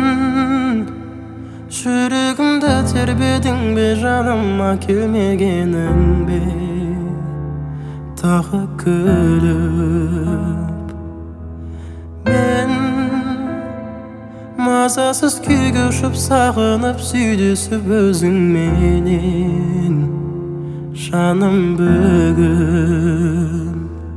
жүрегімді тербедің бе, жаныма келмегенің бе, тағы күліп. Мен мазасыз күйге ұшып, сағынып сүйдесіп өзіңменен жаным бүгін.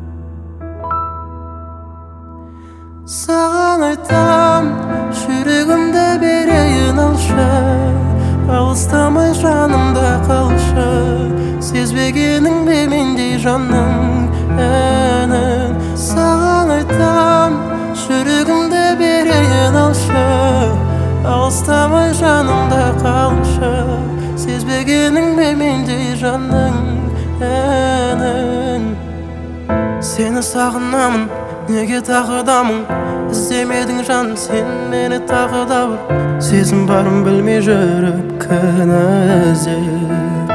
Саған айтам, жүрегімді берейін алшы, алыстамай жанымда қалшы. Сезбегенің бе мендей жанның әнін. Саған айтам, жүрегімді берейін алшы, алыстамай жанымда қалшы. Сезбегенің бе мендей жанның әнін. Сені сағынамын, неге тағыдамын, іздемедің жан сен мені тағы да бір. Сезім барын білмей жүріп кінә іздеп.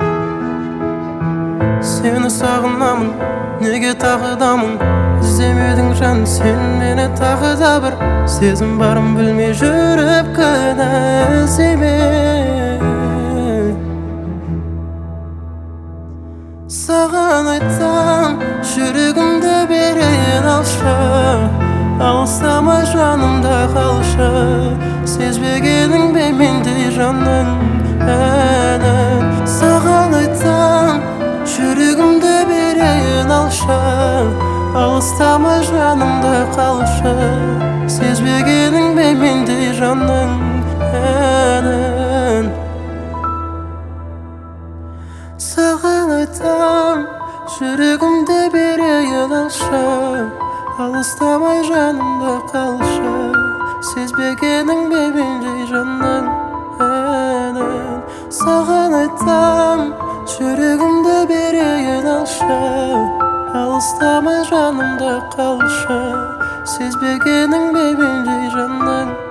Сені сағынамын, неге тағыдамын, іздемедің жан сен мені тағы да бір. Сезім барын білмей жүріп кінә іздеме. Саған айтам, жүрегімді берейін алшы, алыстамай жанымда қалшы. Сезбегенің бе мендей жанның әнін. Саған айтам, жүрегімді берейін алшы, алыстамай жанымда қалшы. Сезбегенің бе мендей жанның әнін. Саған айтам, жүрегімді берейін алшы, алыстамай жанымда қалшы. Сезбегенің бе мендей жанның әнін. Саған айтам, жүрегімді берейін алшы, алыстамай жанымда қалшы. Сезбегенің бе мендей жанның